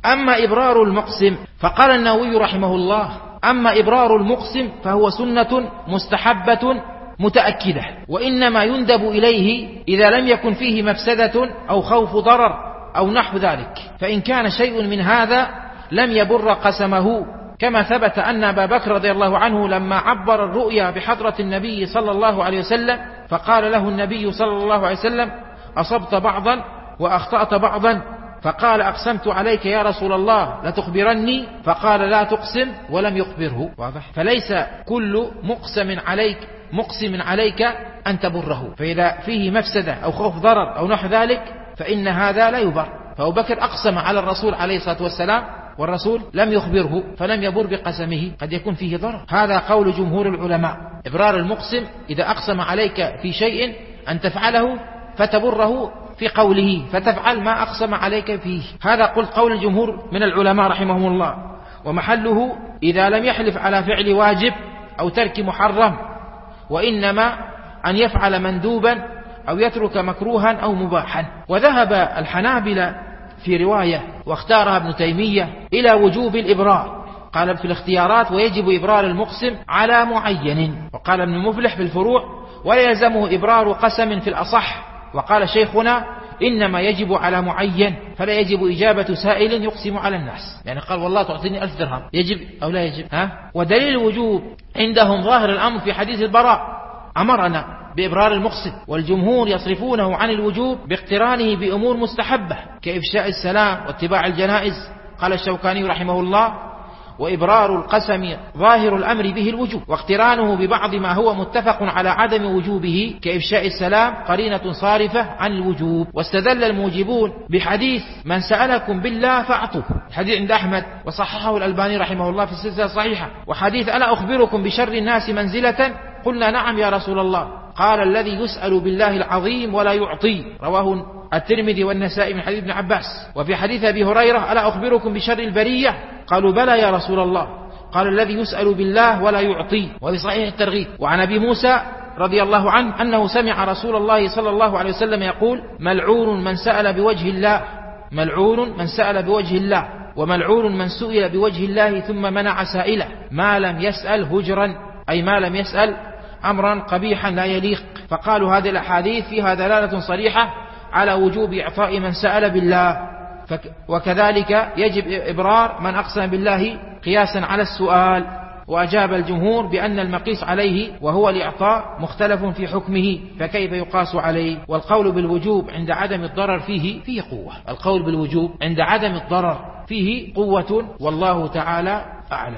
أما إبرار المقسم فقال النووي رحمه الله: أما إبرار المقسم فهو سنة مستحبة متأكدة، وإنما يندب إليه إذا لم يكن فيه مفسدة أو خوف ضرر أو نحو ذلك، فإن كان شيء من هذا لم يبر قسمه، كما ثبت أن أبا بكر رضي الله عنه لما عبر الرؤيا بحضرة النبي صلى الله عليه وسلم فقال له النبي صلى الله عليه وسلم: أصبت بعضا وأخطأت بعضا، فقال: أقسمت عليك يا رسول الله لتخبرني، فقال: لا تقسم، ولم يخبره. واضح؟ فليس كل مقسم عليك أن تبره، فإذا فيه مفسدة أو خوف ضرر أو نحو ذلك فإن هذا لا يبر. فأبو بكر أقسم على الرسول عليه الصلاة والسلام والرسول لم يخبره فلم يبر بقسمه، قد يكون فيه ضرر. هذا قول جمهور العلماء: إبرار المقسم إذا أقسم عليك في شيء أن تفعله فتبره في قوله، فتفعل ما أقسم عليك فيه. هذا قلت قول الجمهور من العلماء رحمهم الله. ومحله إذا لم يحلف على فعل واجب أو ترك محرم، وإنما أن يفعل مندوبا أو يترك مكروها أو مباحا. وذهب الحنابلة في رواية واختارها ابن تيمية إلى وجوب الإبرار، قال في الاختيارات: ويجب إبرار المقسم على معين. وقال ابن مفلح في الفروع: ولا يلزمه إبرار قسم في الأصح. وقال شيخنا: إنما يجب على معين، فلا يجب إجابة سائل يقسم على الناس. يعني قال: والله تعطيني 1000 درهم، يجب أو لا يجب؟ ودليل الوجوب عندهم ظاهر الأمر في حديث البراء: أمرنا بإبرار المقسم. والجمهور يصرفونه عن الوجوب باقترانه بأمور مستحبة كإفشاء السلام واتباع الجنائز. قال الشوكاني رحمه الله: وإبرار القسم ظاهر الأمر به الوجوب، واقترانه ببعض ما هو متفق على عدم وجوبه كإفشاء السلام قرينة صارفة عن الوجوب. واستدل الموجبون بحديث: من سألكم بالله فأعطوه، حديث عند أحمد وصححه الألباني رحمه الله في السلسلة الصحيحة. وحديث: ألا أخبركم بشر الناس منزلة؟ قلنا: نعم يا رسول الله. قال: الذي يسأل بالله العظيم ولا يعطي، رواه الترمذي والنسائي من حديث ابن عباس. وفي حديث أبي هريرة: ألا أخبركم بشر البرية؟ قالوا: بلى يا رسول الله. قال: الذي يسأل بالله ولا يعطي. وفي صحيح الترغيب. وعن أبي موسى رضي الله عنه أنه سمع رسول الله صلى الله عليه وسلم يقول: ملعون من سأل بوجه الله، ملعون من سأل بوجه الله، وملعون من سئل بوجه الله ثم منع سائله، ما لم يسأل هجرا، أي ما لم يسأل أمرا قبيحا لا يليق. فقالوا: هذه الأحاديث فيها دلالة صريحة على وجوب إعطاء من سأل بالله، وكذلك يجب إبرار من أقسم بالله قياسا على السؤال. وأجاب الجمهور بأن المقيس عليه وهو الإعطاء مختلف في حكمه، فكيف يقاس عليه؟ والقول بالوجوب عند عدم الضرر فيه قوة، القول بالوجوب عند عدم الضرر فيه قوة، والله تعالى أعلم.